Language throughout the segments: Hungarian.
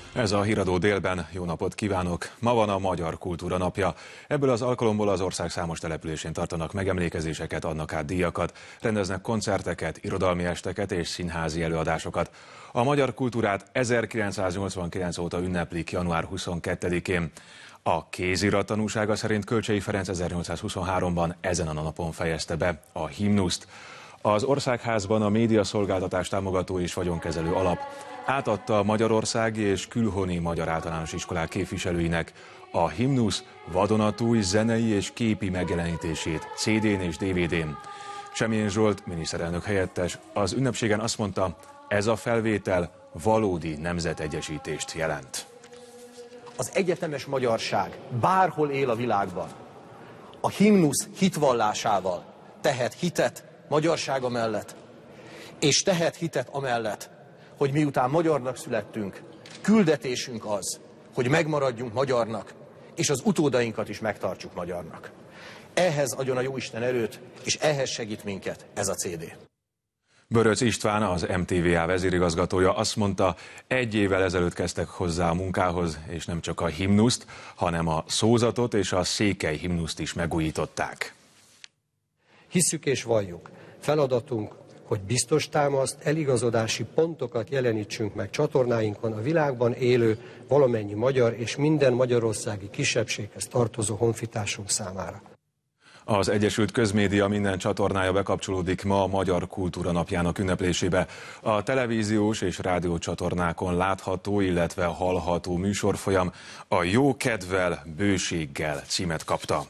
Ez a Híradó délben, jó napot kívánok! Ma van a Magyar Kultúra Napja. Ebből az alkalomból az ország számos településén tartanak megemlékezéseket, adnak át díjakat, rendeznek koncerteket, irodalmi esteket és színházi előadásokat. A magyar kultúrát 1989 óta ünneplik január 22-én. A kézirat tanúsága szerint Kölcsey Ferenc 1823-ban ezen a napon fejezte be a himnuszt. Az Országházban a médiaszolgáltatás támogató és vagyonkezelő alap átadta a magyarországi és külhoni magyar általános iskolák képviselőinek a himnusz vadonatúj zenei és képi megjelenítését CD-n és DVD-n. Semjén Zsolt miniszterelnök helyettes az ünnepségen azt mondta, ez a felvétel valódi nemzetegyesítést jelent. Az egyetemes magyarság bárhol él a világban, a himnusz hitvallásával tehet hitet magyarsága mellett, és tehet hitet amellett, hogy miután magyarnak születtünk, küldetésünk az, hogy megmaradjunk magyarnak, és az utódainkat is megtartsuk magyarnak. Ehhez adjon a Jóisten erőt, és ehhez segít minket ez a CD. Böröc István, az MTVA vezérigazgatója azt mondta, 1 évvel ezelőtt kezdtek hozzá a munkához, és nem csak a himnuszt, hanem a szózatot és a székely himnuszt is megújították. Hisszük és valljuk, feladatunk, hogy biztos támaszt, eligazodási pontokat jelenítsünk meg csatornáinkon a világban élő valamennyi magyar és minden magyarországi kisebbséghez tartozó honfitársunk számára. Az Egyesült Közmédia minden csatornája bekapcsolódik ma a Magyar Kultúra Napjának ünneplésébe. A televíziós és rádiócsatornákon látható, illetve hallható műsorfolyam a Jó kedvel, bőséggel címet kapta.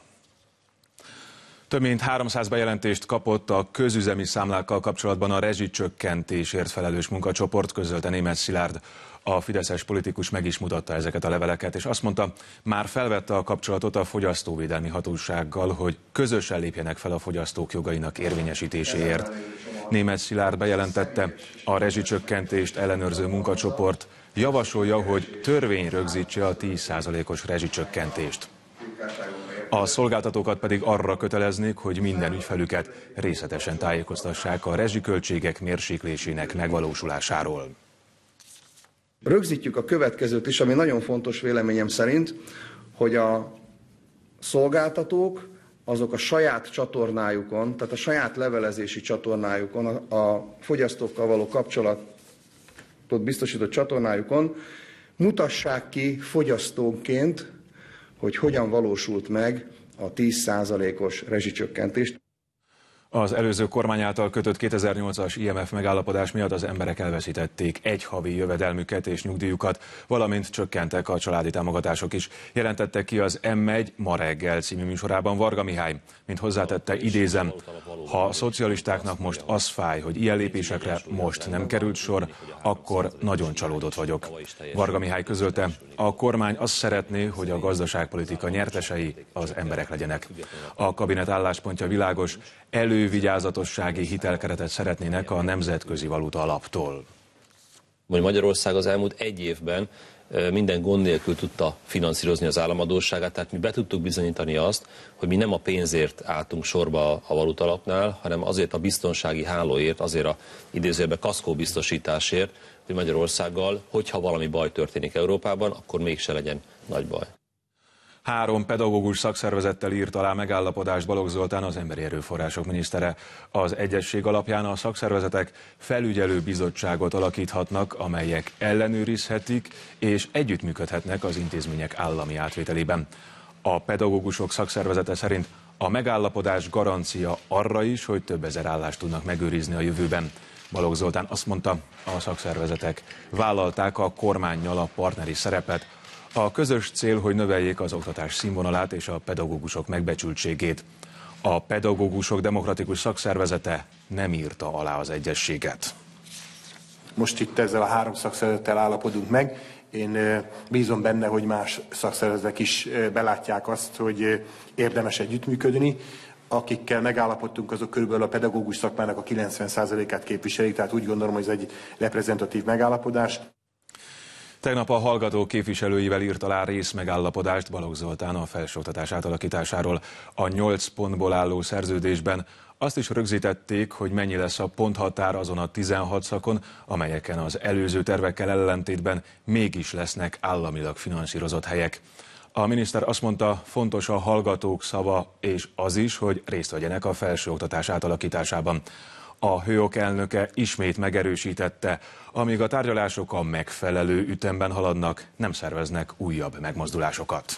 Több mint 300 bejelentést kapott a közüzemi számlákkal kapcsolatban a rezsicsökkentésért felelős munkacsoport, közölte Németh Szilárd. A fideszes politikus meg is mutatta ezeket a leveleket, és azt mondta, már felvette a kapcsolatot a fogyasztóvédelmi hatósággal, hogy közösen lépjenek fel a fogyasztók jogainak érvényesítéséért. Németh Szilárd bejelentette, a rezsicsökkentést ellenőrző munkacsoport javasolja, hogy törvény rögzítse a 10%-os rezsicsökkentést. A szolgáltatókat pedig arra köteleznék, hogy minden ügyfelüket részletesen tájékoztassák a rezsiköltségek mérséklésének megvalósulásáról. Rögzítjük a következőt is, ami nagyon fontos véleményem szerint, hogy a szolgáltatók azok a saját csatornájukon, tehát a saját levelezési csatornájukon, a fogyasztókkal való kapcsolatot biztosított csatornájukon mutassák ki fogyasztónként, hogy hogyan valósult meg a 10%-os rezsicsökkentést. Az előző kormány által kötött 2008-as IMF megállapodás miatt az emberek elveszítették egy havi jövedelmüket és nyugdíjukat, valamint csökkentek a családi támogatások is. Jelentette ki az M1 Ma reggel című műsorában Varga Mihály, mint hozzátette, idézem, ha a szocialistáknak most az fáj, hogy ilyen lépésekre most nem került sor, akkor nagyon csalódott vagyok. Varga Mihály közölte, a kormány azt szeretné, hogy a gazdaságpolitika nyertesei az emberek legyenek. A kabinet álláspontja világos, elővigyázatossági hitelkeretet szeretnének a Nemzetközi Valuta Alaptól. Magyarország az elmúlt 1 évben minden gond nélkül tudta finanszírozni az államadósságát, tehát mi be tudtuk bizonyítani azt, hogy mi nem a pénzért álltunk sorba a Valuta Alapnál, hanem azért a biztonsági hálóért, azért a idézőjelben kaszkóbiztosításért, hogy Magyarországgal, hogyha valami baj történik Európában, akkor mégse legyen nagy baj. 3 pedagógus szakszervezettel írt alá megállapodást Balogh Zoltán, az Emberi Erőforrások minisztere. Az egyezség alapján a szakszervezetek felügyelő bizottságot alakíthatnak, amelyek ellenőrizhetik és együttműködhetnek az intézmények állami átvételében. A pedagógusok szakszervezete szerint a megállapodás garancia arra is, hogy több ezer állást tudnak megőrizni a jövőben. Balogh Zoltán azt mondta, a szakszervezetek vállalták a kormánnyal a partneri szerepet. A közös cél, hogy növeljék az oktatás színvonalát és a pedagógusok megbecsültségét. A pedagógusok demokratikus szakszervezete nem írta alá az egyezséget. Most itt ezzel a 3 szakszervezettel állapodunk meg. Én bízom benne, hogy más szakszervezetek is belátják azt, hogy érdemes együttműködni. Akikkel megállapodtunk, azok körülbelül a pedagógus szakmának a 90%-át képviselik, tehát úgy gondolom, hogy ez egy reprezentatív megállapodás. Tegnap a hallgatók képviselőivel írt alá részmegállapodást Balogh Zoltán a felsőoktatás átalakításáról. A 8 pontból álló szerződésben azt is rögzítették, hogy mennyi lesz a ponthatár azon a 16 szakon, amelyeken az előző tervekkel ellentétben mégis lesznek államilag finanszírozott helyek. A miniszter azt mondta, fontos a hallgatók szava, és az is, hogy részt vegyenek a felsőoktatás átalakításában. A HÖOK elnöke ismét megerősítette, amíg a tárgyalások a megfelelő ütemben haladnak, nem szerveznek újabb megmozdulásokat.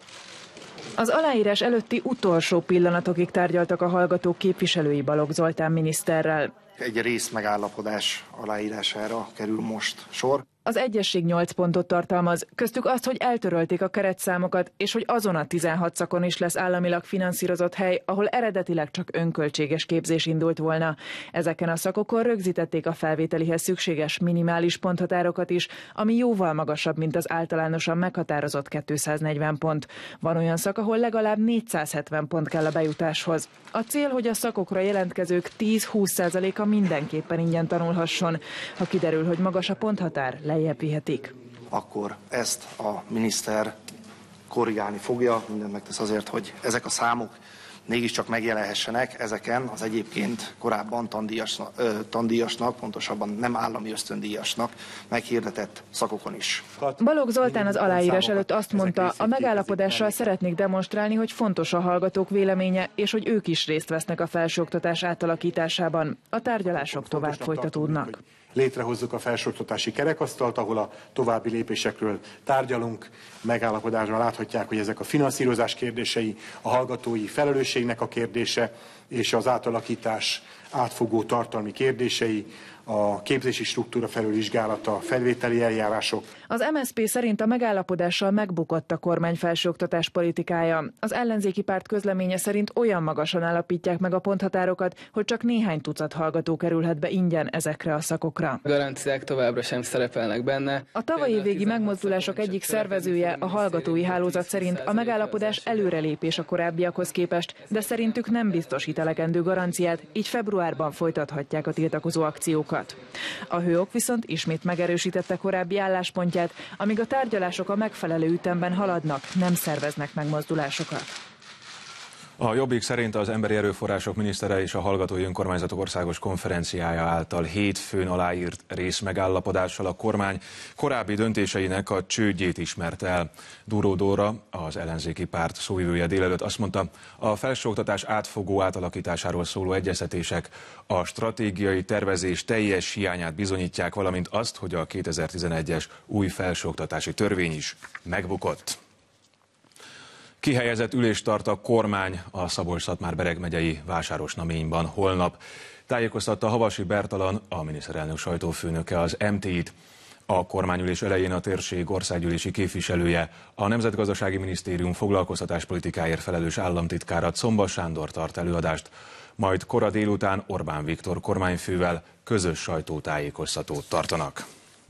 Az aláírás előtti utolsó pillanatokig tárgyaltak a hallgatók képviselői Balogh Zoltán miniszterrel. Egy részmegállapodás aláírására kerül most sor. Az egyesség 8 pontot tartalmaz, köztük azt, hogy eltörölték a keretszámokat, és hogy azon a 16 szakon is lesz államilag finanszírozott hely, ahol eredetileg csak önköltséges képzés indult volna. Ezeken a szakokon rögzítették a felvételihez szükséges minimális ponthatárokat is, ami jóval magasabb, mint az általánosan meghatározott 240 pont. Van olyan szak, ahol legalább 470 pont kell a bejutáshoz. A cél, hogy a szakokra jelentkezők 10-20%-a mindenképpen ingyen tanulhasson. Ha kiderül, hogy magas a ponthatár, lejjebb vihetik. Akkor ezt a miniszter korrigálni fogja, mindent megtesz azért, hogy ezek a számok mégiscsak megjelenhessenek ezeken az egyébként korábban tandíjasnak, pontosabban nem állami ösztöndíjasnak meghirdetett szakokon is. Balogh Zoltán az aláírás előtt azt mondta, a megállapodással szeretnék demonstrálni, hogy fontos a hallgatók véleménye, és hogy ők is részt vesznek a felsőoktatás átalakításában. A tárgyalások tovább folytatódnak. Létrehozzuk a felsőoktatási kerekasztalt, ahol a további lépésekről tárgyalunk. Megállapodásban láthatják, hogy ezek a finanszírozás kérdései, a hallgatói felelősségnek a kérdése és az átalakítás átfogó tartalmi kérdései, a képzési struktúra felülvizsgálata, felvételi eljárások. Az MSZP szerint a megállapodással megbukott a kormány felsőoktatás politikája. Az ellenzéki párt közleménye szerint olyan magasan állapítják meg a ponthatárokat, hogy csak néhány tucat hallgató kerülhet be ingyen ezekre a szakokra. A garanciák továbbra sem szerepelnek benne. A tavalyi évégi megmozdulások egyik szervezője, a hallgatói hálózat szerint a megállapodás előrelépés a korábbiakhoz képest, de szerintük nem biztosít elegendő garanciát, így februárban folytathatják a tiltakozó akciókat. A HÖOK viszont ismét megerősítette korábbi álláspontját, amíg a tárgyalások a megfelelő ütemben haladnak, nem szerveznek megmozdulásokat. A Jobbik szerint az Emberi Erőforrások minisztere és a Hallgatói Önkormányzatok Országos Konferenciája által hétfőn aláírt részmegállapodással a kormány korábbi döntéseinek a csődjét ismerte el. Duró Dóra, az ellenzéki párt szóvivője délelőtt azt mondta, a felsőoktatás átfogó átalakításáról szóló egyeztetések a stratégiai tervezés teljes hiányát bizonyítják, valamint azt, hogy a 2011-es új felsőoktatási törvény is megbukott. Kihelyezett ülést tart a kormány a Szabolcs-Szatmár-Bereg megyei Vásárosnaményban holnap. Tájékoztatta Havasi Bertalan, a miniszterelnök sajtófőnöke az MT-t. A kormányülés elején a térség országgyűlési képviselője, a Nemzetgazdasági Minisztérium foglalkoztatáspolitikáért felelős államtitkára Czomba Sándor tart előadást, majd kora délután Orbán Viktor kormányfővel közös sajtótájékoztatót tartanak.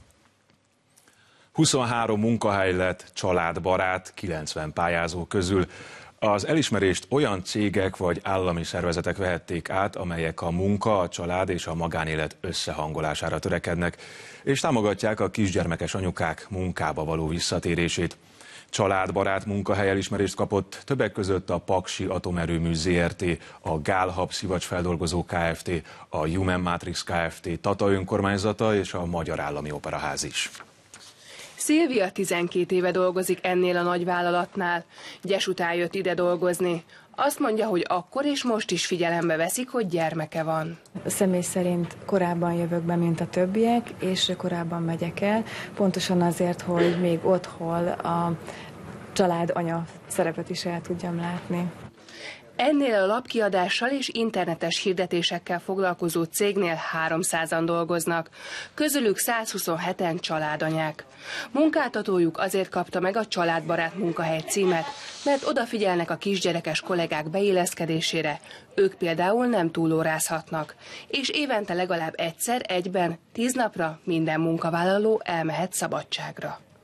23 munkahely lett családbarát 90 pályázó közül. Az elismerést olyan cégek vagy állami szervezetek vehették át, amelyek a munka, a család és a magánélet összehangolására törekednek, és támogatják a kisgyermekes anyukák munkába való visszatérését. Családbarát munkahely elismerést kapott többek között a Paksi Atomerőmű Zrt., a Gálhab szivacsfeldolgozó Kft., a Human Matrix Kft., Tata önkormányzata és a Magyar Állami Operaház is. Szilvia 12 éve dolgozik ennél a nagyvállalatnál. Gyes után jött ide dolgozni. Azt mondja, hogy akkor és most is figyelembe veszik, hogy gyermeke van. Személy szerint korábban jövök be, mint a többiek, és korábban megyek el. Pontosan azért, hogy még otthon a családanya szerepet is el tudjam látni. Ennél a lapkiadással és internetes hirdetésekkel foglalkozó cégnél 300-an dolgoznak, közülük 127-en családanyák. Munkáltatójuk azért kapta meg a családbarát munkahely címet, mert odafigyelnek a kisgyerekes kollégák beilleszkedésére, ők például nem túlórázhatnak, és évente legalább egyszer egyben 10 napra minden munkavállaló elmehet szabadságra.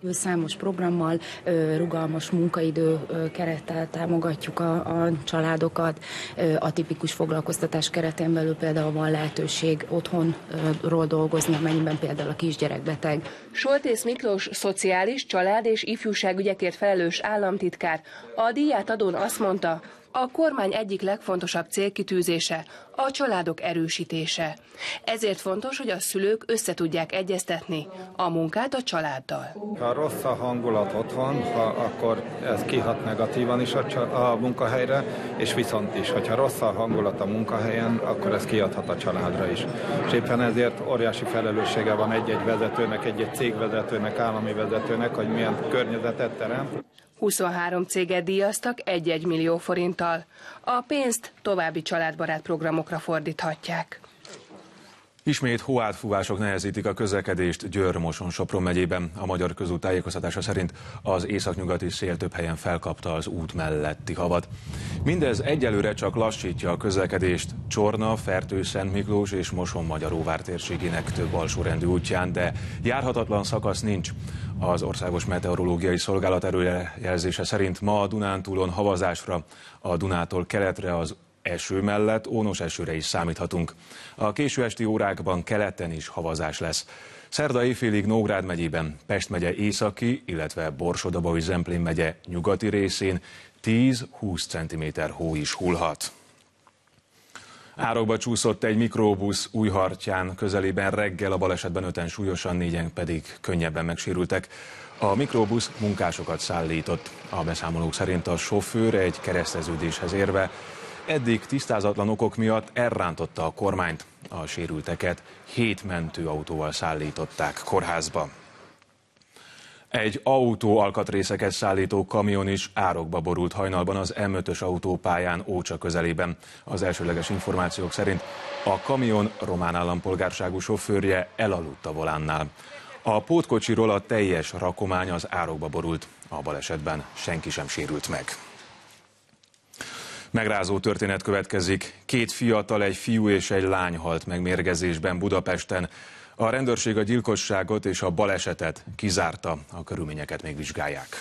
Számos programmal, rugalmas munkaidő kerettel támogatjuk a családokat. A tipikus foglalkoztatás keretén belül például van lehetőség otthonról dolgozni, amennyiben például a kisgyerek beteg. Soltész Miklós szociális, család és ifjúságügyekért felelős államtitkár a díjátadón azt mondta, a kormány egyik legfontosabb célkitűzése a családok erősítése. Ezért fontos, hogy a szülők összetudják egyeztetni a munkát a családdal. Ha rossz a hangulat otthon, akkor ez kihat negatívan is a munkahelyre, és viszont is, hogyha rossz a hangulat a munkahelyen, akkor ez kiadhat a családra is. És éppen ezért óriási felelőssége van egy-egy vezetőnek, egy-egy cégvezetőnek, állami vezetőnek, hogy milyen környezetet teremt. 23 céget díjaztak 1-1 millió forinttal. A pénzt további családbarát programokra fordíthatják. Ismét hóátfúvások nehezítik a közlekedést Győr-Moson-Sopron megyében. A Magyar Közút tájékoztatása szerint az északnyugati szél több helyen felkapta az út melletti havat. Mindez egyelőre csak lassítja a közlekedést Csorna, Fertő-Szentmiklós és Moson-Magyaróvár térségének több alsórendű útján, de járhatatlan szakasz nincs. Az Országos Meteorológiai Szolgálat előrejelzése szerint ma a Dunántúlon havazásra, a Dunától keletre az eső mellett ónos esőre is számíthatunk. A késő esti órákban keleten is havazás lesz. Szerda éjfélig Nógrád megyében, Pest megye északi, illetve Borsod-Abaúj-Zemplén megye nyugati részén 10-20 cm hó is hullhat. Árokba csúszott egy mikrobusz Újhartyán közelében reggel, a balesetben 5-en súlyosan, 4-en pedig könnyebben megsérültek. A mikrobusz munkásokat szállított. A beszámolók szerint a sofőr egy kereszteződéshez érve eddig tisztázatlan okok miatt elrántotta a kormányt. A sérülteket 7 mentőautóval szállították kórházba. Egy autó alkatrészeket szállító kamion is árokba borult hajnalban az M5-ös autópályán Ócsa közelében. Az elsőleges információk szerint a kamion román állampolgárságú sofőrje elaludt a volánnál. A pótkocsiról a teljes rakomány az árokba borult. A balesetben senki sem sérült meg. Megrázó történet következik. 2 fiatal, egy fiú és egy lány halt meg mérgezésben Budapesten. A rendőrség a gyilkosságot és a balesetet kizárta, a körülményeket még vizsgálják.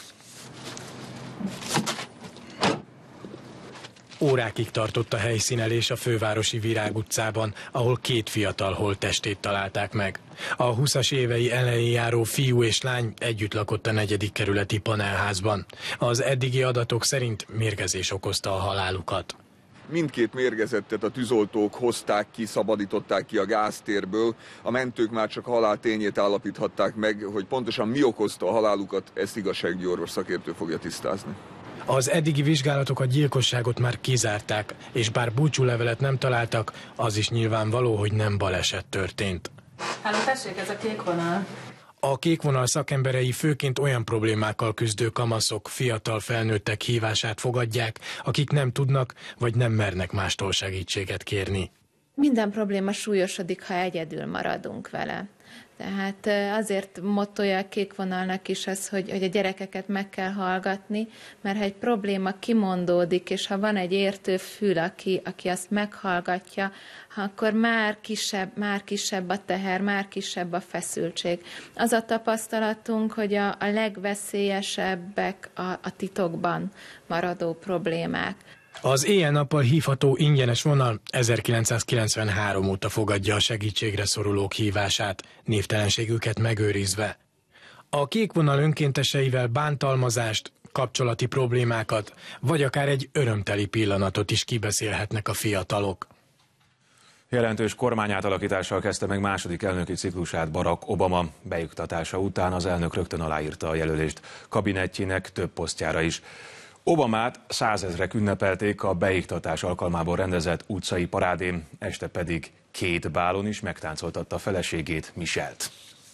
Órákig tartott a helyszínelés a fővárosi Virág utcában, ahol 2 fiatal holttestét találták meg. A 20-as évei elején járó fiú és lány együtt lakott a 4. kerületi panelházban. Az eddigi adatok szerint mérgezés okozta a halálukat. Mindkét mérgezettet a tűzoltók hozták ki, szabadították ki a gáztérből. A mentők már csak haláltényét állapíthatták meg, hogy pontosan mi okozta a halálukat, ezt igazságügyi orvos szakértő fogja tisztázni. Az eddigi vizsgálatok a gyilkosságot már kizárták, és bár búcsúlevelet nem találtak, az is nyilvánvaló, hogy nem baleset történt. Háló, tessék, ez a kék vonal. A kék vonal szakemberei főként olyan problémákkal küzdő kamaszok, fiatal felnőttek hívását fogadják, akik nem tudnak vagy nem mernek mástól segítséget kérni. Minden probléma súlyosodik, ha egyedül maradunk vele. Tehát azért mottoja a kék vonalnak is az, hogy a gyerekeket meg kell hallgatni, mert ha egy probléma kimondódik, és ha van egy értő fül, aki azt meghallgatja, akkor már kisebb a teher, már kisebb a feszültség. Az a tapasztalatunk, hogy a legveszélyesebbek a titokban maradó problémák. Az éjjel-nappal hívható ingyenes vonal 1993 óta fogadja a segítségre szorulók hívását, névtelenségüket megőrizve. A kék vonal önkénteseivel bántalmazást, kapcsolati problémákat, vagy akár egy örömteli pillanatot is kibeszélhetnek a fiatalok. Jelentős kormányátalakítással kezdte meg második elnöki ciklusát Barack Obama. Beiktatása után az elnök rögtön aláírta a jelölést kabinettjének több posztjára is. Obamát 100 000-ek ünnepelték a beiktatás alkalmából rendezett utcai parádén, este pedig 2 bálon is megtáncoltatta feleségét, Michelt.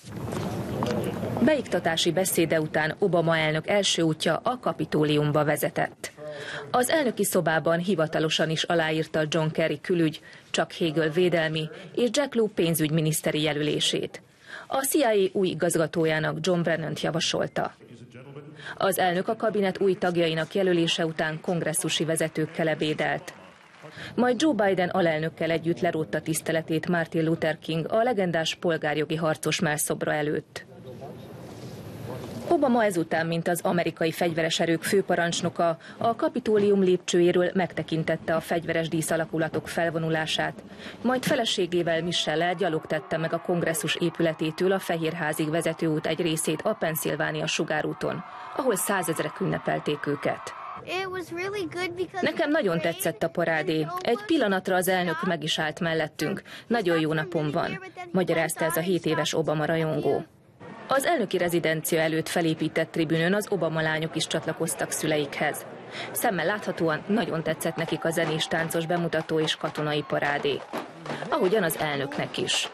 Beiktatási beszéde után Obama elnök első útja a Kapitóliumba vezetett. Az elnöki szobában hivatalosan is aláírta John Kerry külügy, Chuck Hagel védelmi és Jack Lew pénzügyminiszteri jelölését. A CIA új igazgatójának John Brennant javasolta. Az elnök a kabinet új tagjainak jelölése után kongresszusi vezetőkkel ebédelt. Majd Joe Biden alelnökkel együtt lerótta tiszteletét Martin Luther King, a legendás polgárjogi harcos mellszobra előtt. Obama ezután, mint az amerikai fegyveres erők főparancsnoka, a Kapitólium lépcsőjéről megtekintette a fegyveres díszalakulatok felvonulását, majd feleségével Michelle-el gyalog tette meg a kongresszus épületétől a Fehérházig vezető út egy részét a Pennsylvania sugárúton, ahol 100 000-ek ünnepelték őket. Nekem nagyon tetszett a parádé. Egy pillanatra az elnök meg is állt mellettünk. Nagyon jó napom van, magyarázta ez a 7 éves Obama rajongó. Az elnöki rezidencia előtt felépített tribünön az Obama lányok is csatlakoztak szüleikhez. Szemmel láthatóan nagyon tetszett nekik a zenés, táncos bemutató és katonai parádé. Ahogyan az elnöknek is.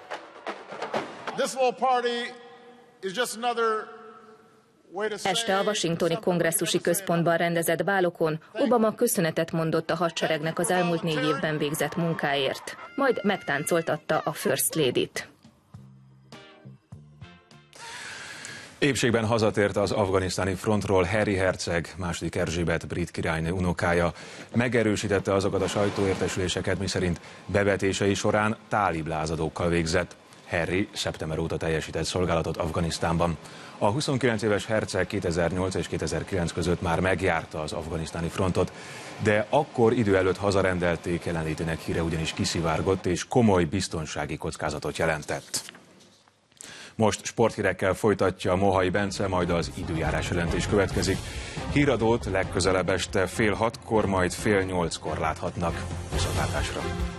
Este a washingtoni kongresszusi központban rendezett bálokon Obama köszönetet mondott a hadseregnek az elmúlt 4 évben végzett munkáért. Majd megtáncoltatta a First Lady-t. Épségben hazatért az afganisztáni frontról Harry herceg, második Erzsébet brit királynő unokája. Megerősítette azokat a sajtóértesüléseket, miszerint bevetései során tálib lázadókkal végzett. Harry szeptember óta teljesített szolgálatot Afganisztánban. A 29 éves herceg 2008 és 2009 között már megjárta az afganisztáni frontot, de akkor idő előtt hazarendelték, jelenlétének híre ugyanis kiszivárgott és komoly biztonsági kockázatot jelentett. Most sporthírekkel folytatja Mohai Bence, majd az időjárás jelentés következik. Híradót legközelebb este 5:30, majd 7:30 láthatnak. Viszontlátásra!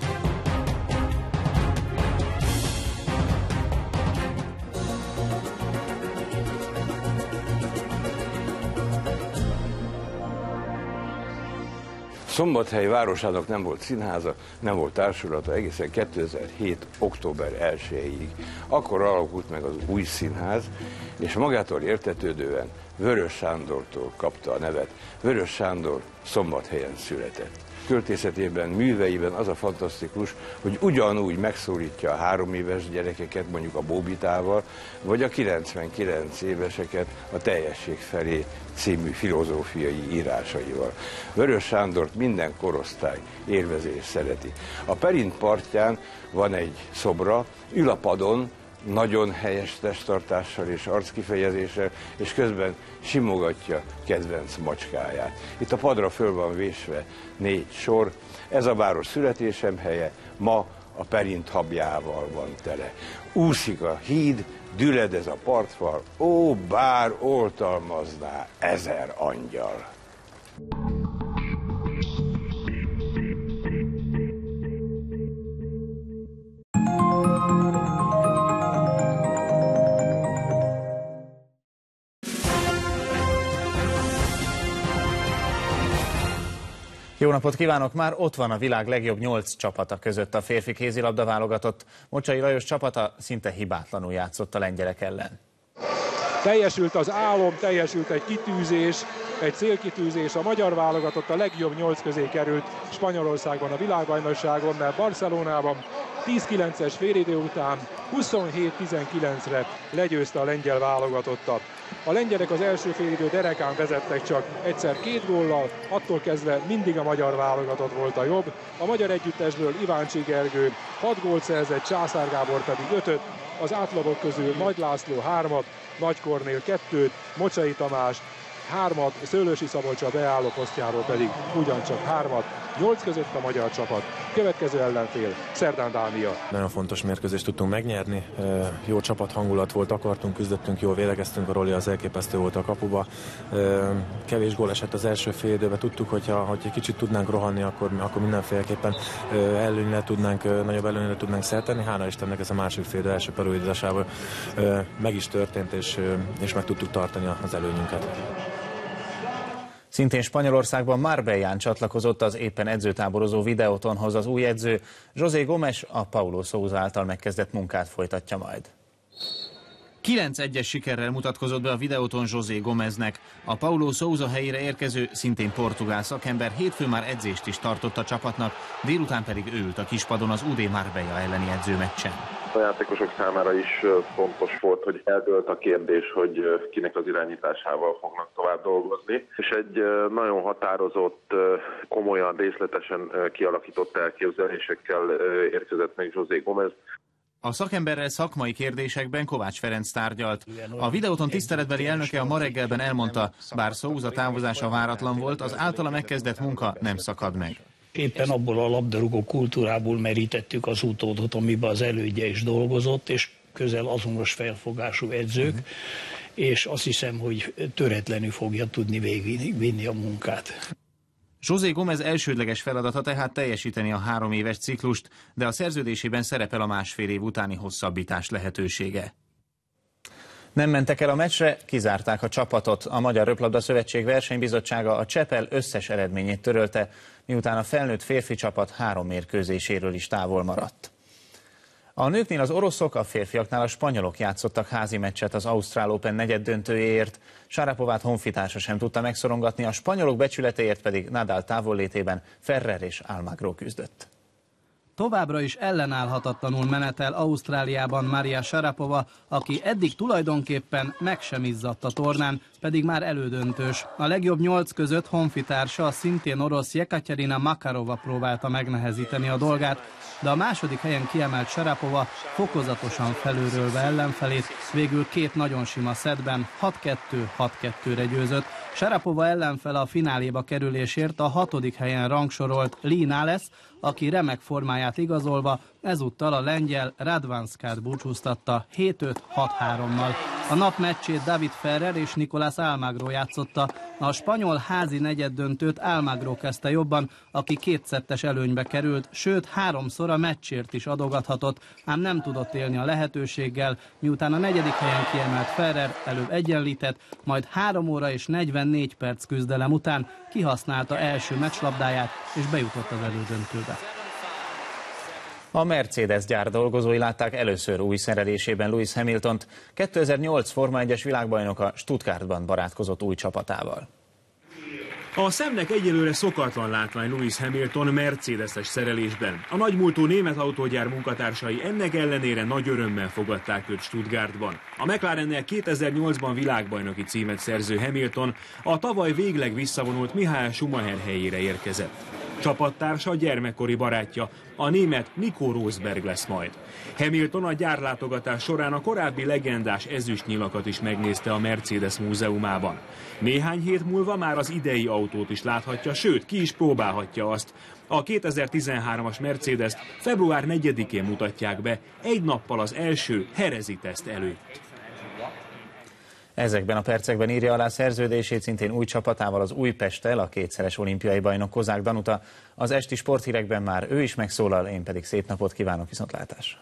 Szombathely városának nem volt színháza, nem volt társulata egészen 2007. október 1-ig. Akkor alakult meg az új színház, és magától értetődően Vörös Sándortól kapta a nevet. Vörös Sándor Szombathelyen született. Költészetében, műveiben az a fantasztikus, hogy ugyanúgy megszólítja a 3 éves gyerekeket, mondjuk a Bóbitával, vagy a 99 éveseket a Teljesség felé című filozófiai írásaival. Vörös Sándort minden korosztály élvezi és szereti. A Perint partján van egy szobra, ül a padon, nagyon helyes testtartással és arckifejezéssel, és közben simogatja kedvenc macskáját. Itt a padra föl van vésve 4 sor. Ez a város születésem helye, ma a Perint habjával van tele. Úszik a híd, düled ez a partfal, ó, bár oltalmazná 1000 angyal. Jó napot kívánok! Már ott van a világ legjobb 8 csapata között a férfi kézilabda válogatott. Mocsai Lajos csapata szinte hibátlanul játszott a lengyelek ellen. Teljesült az álom, teljesült egy kitűzés, egy célkitűzés. A magyar válogatott a legjobb 8 közé került Spanyolországban a világbajnokságon, mert Barcelonában 10-9-es félidő után 27-19-re legyőzte a lengyel válogatottat. A lengyelek az első félidő derekán vezettek csak egyszer 2 góllal, attól kezdve mindig a magyar válogatott volt a jobb. A magyar együttesből Iváncsi Gergő 6 gólt szerzett, Császár Gábor pedig 5-öt, az átlagok közül Nagy László 3-at, Nagy Kornél 2-t, Mocsai Tamás 3-at, Szőlősi Szabolcs a beálló posztjáról pedig ugyancsak 3-at. 8 között a magyar csapat. Következő ellenfél szerdán Dánia. Nagyon fontos mérkőzést tudtunk megnyerni. Jó csapat hangulat volt, akartunk, küzdöttünk, jól védekeztünk, a Roli az elképesztő volt a kapuba. Kevés gól esett az első fél időben. Tudtuk, hogy egy kicsit tudnánk rohanni, akkor mindenféleképpen nagyobb előnyre tudnánk szertenni. Hála Istennek ez a második fél idő első periódusában meg is történt, és meg tudtuk tartani az előnyünket. Szintén Spanyolországban Marbellán csatlakozott az éppen edzőtáborozó Videotonhoz az új edző. José Gomes a Paulo Sousa által megkezdett munkát folytatja majd. 9-1-es sikerrel mutatkozott be a Videoton José Gomeznek. A Paulo Sousa helyére érkező, szintén portugál szakember hétfőn már edzést is tartott a csapatnak, délután pedig ő ült a kispadon az UD Marbella elleni edzőmeccsen. A játékosok számára is fontos volt, hogy eldőlt a kérdés, hogy kinek az irányításával fognak tovább dolgozni. És egy nagyon határozott, komolyan, részletesen kialakított elképzelésekkel érkezett meg José Gomez. A szakemberrel szakmai kérdésekben Kovács Ferenc tárgyalt. A Videóton tiszteletbeli elnöke a ma reggelben elmondta, bár Sousa távozása váratlan volt, az általa megkezdett munka nem szakad meg. Éppen abból a labdarúgó kultúrából merítettük az utódot, amiben az elődje is dolgozott, és közel azonos felfogású edzők, és azt hiszem, hogy töretlenül fogja tudni végigvinni a munkát. José Gómez elsődleges feladata tehát teljesíteni a 3 éves ciklust, de a szerződésében szerepel a másfél év utáni hosszabbítás lehetősége. Nem mentek el a meccsre, kizárták a csapatot. A Magyar Röplabda Szövetség versenybizottsága a Csepel összes eredményét törölte, miután a felnőtt férfi csapat 3 mérkőzéséről is távol maradt. A nőknél az oroszok, a férfiaknál a spanyolok játszottak házi meccset az Ausztrál Open negyeddöntőjéért. Sarapovát honfitársa sem tudta megszorongatni, a spanyolok becsületéért pedig Nadal távollétében Ferrer és Almagro küzdött. Továbbra is ellenállhatatlanul menetel Ausztráliában Maria Sharapova, aki eddig tulajdonképpen meg sem izzadt a tornán, pedig már elődöntős. A legjobb 8 között honfitársa, a szintén orosz Jekaterina Makarova próbálta megnehezíteni a dolgát, de a második helyen kiemelt Sharapova fokozatosan felülrölve ellenfelét végül 2 nagyon sima szettben 6-2, 6-2-re győzött. Sharapova ellenfele a fináléba kerülésért a 6. helyen rangsorolt Lee Nales, aki remek formáját igazolva ezúttal a lengyel Radvanskát búcsúztatta 7-5-6-3-mal. A nap meccsét David Ferrer és Nicolás Almagro játszotta. A spanyol házi negyeddöntőt Almagro kezdte jobban, aki 2 szettes előnybe került, sőt 3-szor a meccsért is adogathatott, ám nem tudott élni a lehetőséggel, miután a 4. helyen kiemelt Ferrer előbb egyenlített, majd 3 óra és 44 perc küzdelem után kihasználta első meccslabdáját és bejutott az elődöntőbe. A Mercedes gyár dolgozói látták először új szerelésében Lewis Hamiltont. 2008 Forma 1-es világbajnoka Stuttgartban barátkozott új csapatával. A szemnek egyelőre szokatlan látvány Lewis Hamilton Mercedes-es szerelésben. A nagymúltú német autógyár munkatársai ennek ellenére nagy örömmel fogadták őt Stuttgartban. A McLarennel 2008-ban világbajnoki címet szerző Hamilton a tavaly végleg visszavonult Michael Schumacher helyére érkezett. Csapattársa gyermekkori barátja, a német Nico Rosberg lesz majd. Hamilton a gyárlátogatás során a korábbi legendás ezüstnyilakat is megnézte a Mercedes múzeumában. Néhány hét múlva már az idei autót is láthatja, sőt ki is próbálhatja azt. A 2013-as Mercedes-t február 4-én mutatják be, egy nappal az első herezi teszt előtt. Ezekben a percekben írja alá szerződését szintén új csapatával, az Újpesttel, a 2-szeres olimpiai bajnok Kozák Danuta. Az esti sporthírekben már ő is megszólal, én pedig szép napot kívánok, viszontlátásra!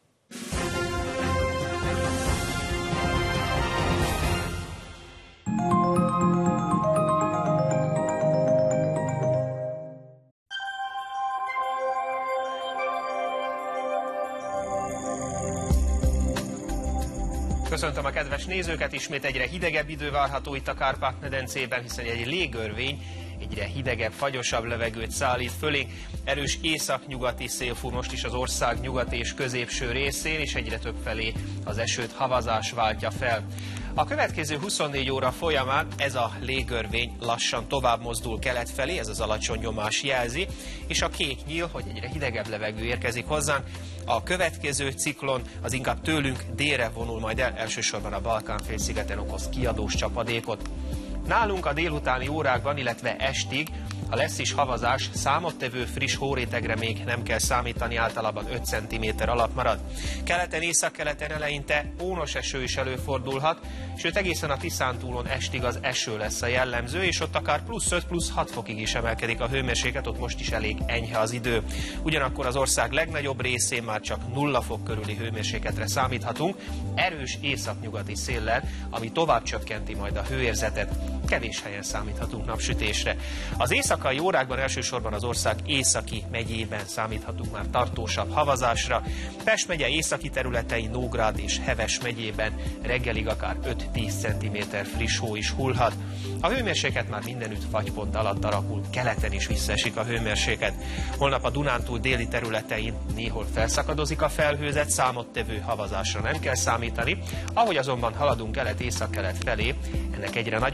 Köszöntöm a kedves nézőket, ismét egyre hidegebb idő várható itt a Kárpát-medencében, hiszen egy légörvény egyre hidegebb, fagyosabb levegőt szállít fölénk. Erős északnyugati szél fúj most is az ország nyugati és középső részén, és egyre több felé az esőt havazás váltja fel. A következő 24 óra folyamán ez a légörvény lassan tovább mozdul kelet felé, ez az alacsony nyomás jelzi, és a kék nyíl, hogy egyre hidegebb levegő érkezik hozzánk. A következő ciklon az inkább tőlünk délre vonul majd el, elsősorban a Balkán-félszigeten okoz kiadós csapadékot. Nálunk a délutáni órákban, illetve estig, ha lesz is havazás, számottevő friss hórétegre még nem kell számítani, általában 5 cm alatt marad. Keleten, északkeleten eleinte ónos eső is előfordulhat, sőt egészen a Tiszántúlon estig az eső lesz a jellemző, és ott akár +5, +6 fokig is emelkedik a hőmérséklet, ott most is elég enyhe az idő. Ugyanakkor az ország legnagyobb részén már csak 0 fok körüli hőmérsékletre számíthatunk, erős északnyugati széllel, ami tovább csökkenti majd a hőérzetet. Kevés helyen számíthatunk napsütésre. Az éjszakai órákban elsősorban az ország északi megyében számíthatunk már tartósabb havazásra. Pest megye északi területein, Nógrád és Heves megyében reggelig akár 5-10 cm friss hó is hullhat. A hőmérséklet már mindenütt fagypont alatt alakul, keleten is visszaesik a hőmérséklet. Holnap a Dunántúl déli területein néhol felszakadozik a felhőzet, számottevő havazásra nem kell számítani. Ahogy azonban haladunk kelet-északkelet felé, ennek egyre nagyobb lesz az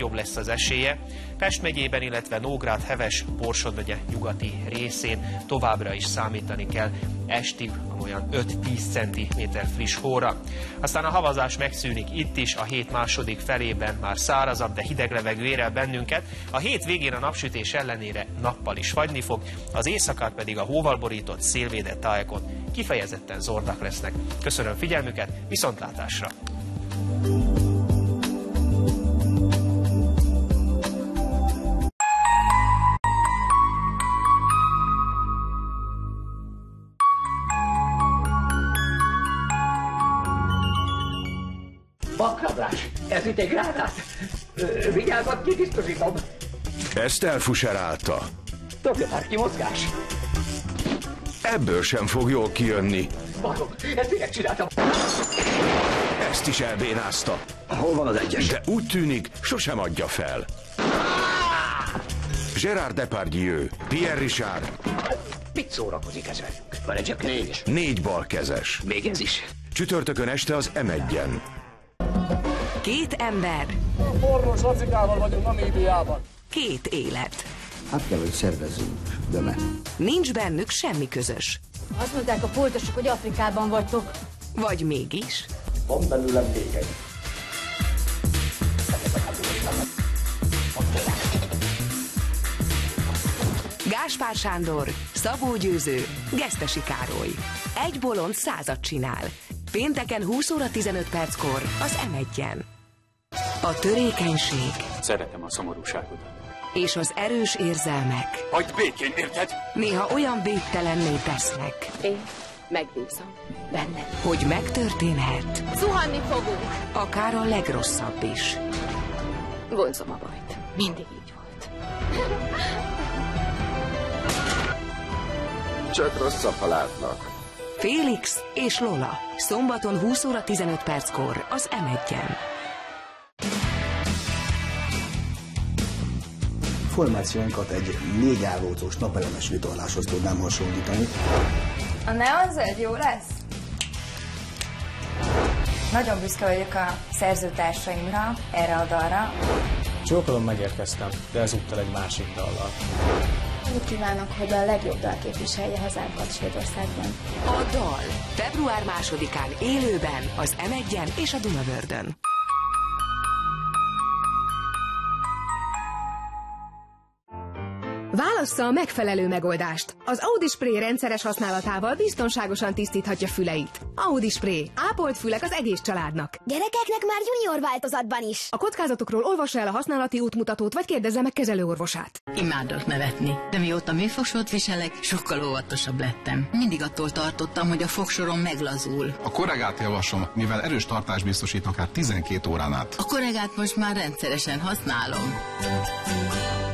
az esélye. Pest megyében, illetve Nógrád, Heves, Borsod megye nyugati részén továbbra is számítani kell estig olyan 5-10 cm friss hóra. Aztán a havazás megszűnik itt is, a hét második felében már szárazabb, de hideg levegő ér el bennünket. A hét végén a napsütés ellenére nappal is fagyni fog, az éjszakát pedig a hóval borított, szélvédett tájakon kifejezetten zordak lesznek. Köszönöm figyelmüket, viszontlátásra! Bakrablás, ez itt egy gránát. Vigyázzat, kitisztosítom. Ezt elfuserálta. Dobja már ki, mozgás. Ebből sem fog jól kijönni. Barom, ezt direkt csináltam. Ezt is elbénázta. Hol van az egyes? De úgy tűnik, sosem adja fel. Gérard Depardieu, Pierre Richard. Mit szórakozik ez velünk? Van egy csak 4. 4 balkezes. Még ez is. Csütörtökön este az M1-en. 2 ember. Forrós Lacikával vagyunk Namíbiában. 2 élet. Hát kell, hogy szervezzünk, de nem. Nincs bennük semmi közös. Azt mondták a poltosok, hogy Afrikában vagytok. Vagy mégis? Van belőlem még egy. Gáspár Sándor, Szabó Győző, Gesztesi Károly. Egy bolond 100-at csinál. Pénteken 20 óra 15 perckor az M1-en. A törékenység. Szeretem a szomorúságot. És az erős érzelmek. Hagyd békén, érted? Néha olyan védtelenné tesznek. Én megbízom benne. Hogy megtörténhet. Zuhanni fogunk. Akár a legrosszabb is. Vonzom a bajt. Mindig így volt. Csak rosszabb, ha látnak. Félix és Lola. Szombaton 20 óra 15 perckor az M1-en. Formációnkat egy 4 állócos napelemes vitorláshoz tudnám hasonlítani. A neonzöld jó lesz? Nagyon büszke vagyok a szerzőtársaimra, erre a dalra. Csókolom, megérkeztem, de ezúttal egy másik dallal. Úgy kívánok, hogy a legjobb dal képviselje hazánkat Svédországban. A dal február 2-án élőben az M1-en és a Dunavördön. Válassza a megfelelő megoldást. Az Audi Spray rendszeres használatával biztonságosan tisztíthatja füleit. Audi Spray. Ápolt fülek az egész családnak. Gyerekeknek már junior változatban is. A kockázatokról olvassa el a használati útmutatót, vagy kérdezze meg kezelőorvosát. Imádok nevetni, de mióta műfogsort viselek, sokkal óvatosabb lettem. Mindig attól tartottam, hogy a fogsorom meglazul. A Korregát javaslom, mivel erős tartást biztosít akár 12 órán át. A Korregát most már rendszeresen használom.